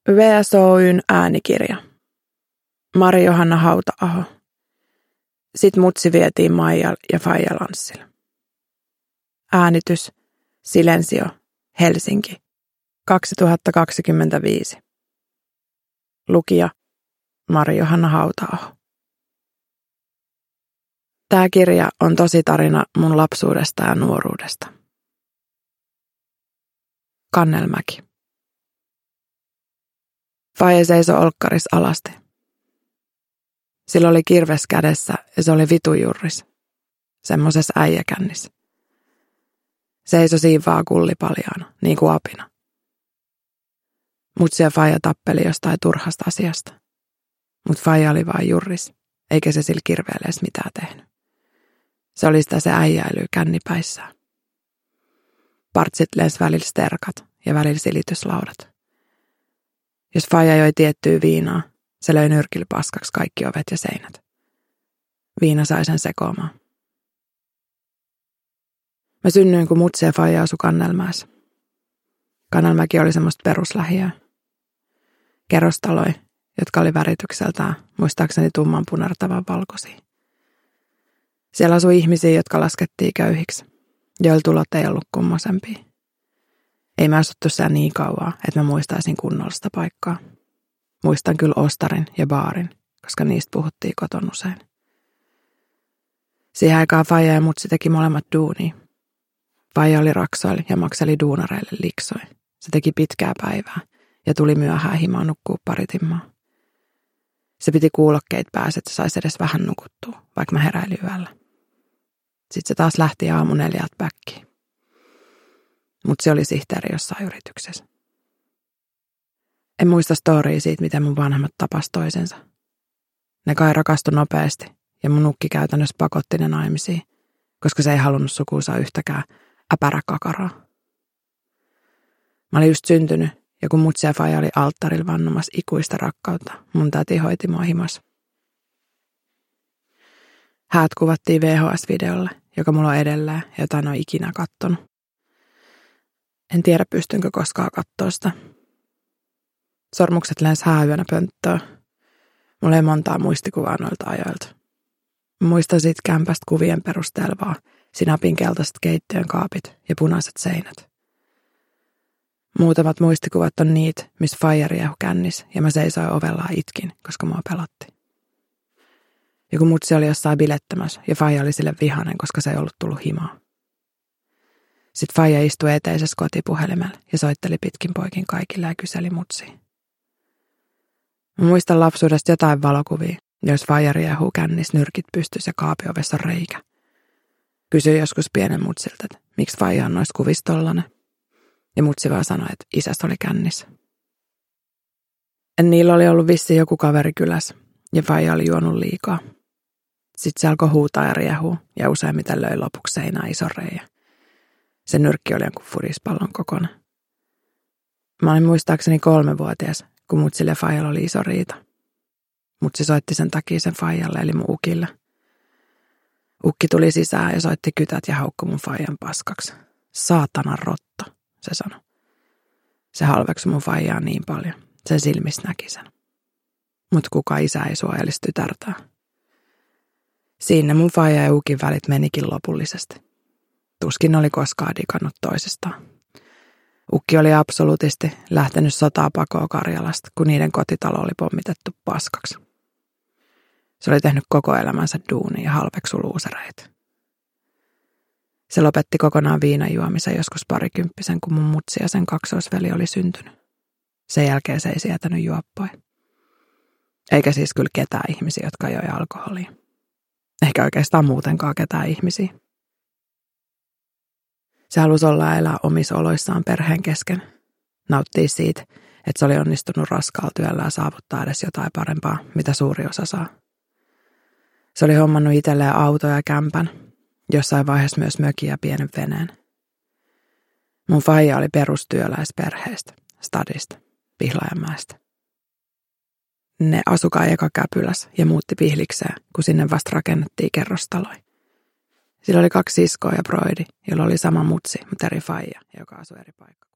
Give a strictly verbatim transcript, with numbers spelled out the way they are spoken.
V S O:n äänikirja. Mari-Johanna Hauta-aho. Sitten mutsi vietiin Maija ja Faija lanssille. Äänitys. Silensio. Helsinki. kaksituhattakaksikymmentäviisi. Lukija. Mari-Johanna Hauta-aho. Tämä kirja on tosi tarina mun lapsuudesta ja nuoruudesta. Kannelmäki. Faija seisoi olkkaris alasti. Sillä oli kirves kädessä ja se oli vitujurris, semmosessa äijäkännissä. Seisoi siivaa kullipaljaana, niin kuin apina. Mutsi ja Faija tappeli jostain turhasta asiasta. Mut Faija oli vaan jurris, eikä se sillä kirveelle edes mitään tehnyt. Se oli sitä se äijäilyä kännipäissään. Partsit lensi välillä sterkat ja välillä silityslaudat. Jos Faija joi tiettyä viinaa, se löi nyrkillä paskaksi kaikki ovet ja seinät. Viina sai sen sekoamaan. Mä synnyin, kun mutsi ja Faija asui Kannelmäessä. Kannelmäki oli semmoista peruslähiöä. Kerrostaloja, jotka oli väritykseltään, muistaakseni tumman punertavan valkoisia. Siellä asui ihmisiä, jotka laskettiin köyhiksi, joilla tulot ei ollut kummosempia. Ei mä asuttu siellä niin kauaa, että mä muistaisin kunnollista paikkaa. Muistan kyllä ostarin ja baarin, koska niistä puhuttiin koton usein. Siihen aikaan Faija ja mutsi teki molemmat duunia. Faija oli raksoilla ja makseli duunareille liksoi. Se teki pitkää päivää ja tuli myöhään himaan nukkuu pari timmaa. Se piti kuulokkeet päässä, että saisi edes vähän nukuttua, vaikka mä heräilin yöllä. Sitten se taas lähti aamu neljältä päkkiin. Mutsi oli sihteeri jossain yrityksessä. En muista storia siitä, miten mun vanhemmat tapas toisensa. Ne kai rakastui nopeasti ja mun nukki käytännössä pakotti ne naimisiin, koska se ei halunnut sukuunsa yhtäkään äpäräkakaraa. Mä olin just syntynyt ja kun mutsi ja Faija oli alttarilla vannomassa ikuista rakkautta, mun täti hoiti mua himassa. Häät kuvattiin V H S-videolle, joka mulla on edelleen ja jota en ole ikinä kattonut. En tiedä, pystynkö koskaan katsoa sitä. Sormukset lensi hääyönä pönttöön. Mulla ei montaa muistikuvaa noilta ajoilta. Mä muistan siitä kämpästä kuvien perusteella vaan sinapin keltaiset keittiön kaapit ja punaiset seinät. Muutamat muistikuvat on niitä, missä Faija riehu kännis ja mä seisoin ovella itkin, koska mua pelotti. Ja kun mutsi oli jossain bilettämässä ja Faija oli sille vihainen, koska se ei ollut tullut himaa. Sitten Faija istui eteisessä kotipuhelimella ja soitteli pitkin poikin kaikille ja kyseli mutsia. Mä muistan lapsuudesta jotain valokuvia, jos Faija riehuu kännis, nyrkit pystyssä ja kaapiovessa on reikä. Kysyin joskus pienen mutsilta, että miksi Faija on noista kuvista tollanen. Ja mutsi vaan sanoi, että isästä oli kännissä. En niillä oli ollut vissiin joku kaveri kylässä ja Faija oli juonut liikaa. Sitten se alkoi huutaa ja riehuu ja useimmiten löi lopuksi seinään ison reijä. Se nyrkki oli jonkun furispallon kokoinen. Mä olin muistaakseni kolmevuotias, kun mutsille ja Faijalla oli iso riita. Mutsi soitti sen takia sen Faijalle eli mun ukille. Ukki tuli sisään ja soitti kytät ja haukkui mun Faijan paskaksi. Saatana rotta, se sanoi. Se halveksui mun Faijaa niin paljon. Sen silmissä näki sen. Mut kuka isä ei suojelisi tytärtään. Siinä mun Faija ja ukin välit menikin lopullisesti. Tuskin oli koskaan digannut toisestaan. Ukki oli absoluutisti lähtenyt sotaa pakoon Karjalasta, kun niiden kotitalo oli pommitettu paskaksi. Se oli tehnyt koko elämänsä duunia ja halveksu luusereita. Se lopetti kokonaan viinan juomisen joskus parikymppisen, kun mun mutsi ja sen kaksoisveli oli syntynyt. Sen jälkeen se ei sietänyt juoppoja. Eikä siis kyllä ketään ihmisiä, jotka joi alkoholia. Eikä oikeastaan muutenkaan ketään ihmisiä. Se halusi olla ja elää omissa oloissaan perheen kesken. Nauttii siitä, että se oli onnistunut raskaalla työllä ja saavuttaa edes jotain parempaa, mitä suuri osa saa. Se oli hommannut itselleen auto ja kämpän, jossain vaiheessa myös mökin ja pienen veneen. Mun Faija oli perustyöläisperheestä, stadista, Pihlajanmäestä. Ne asukaan eka Käpylässä ja muutti Pihlikseen, kun sinne vasta rakennettiin kerrostaloja. Sillä oli kaksi siskoa ja broidi, jolla oli sama mutsi, mutta eri Faija, joka asui eri paikka.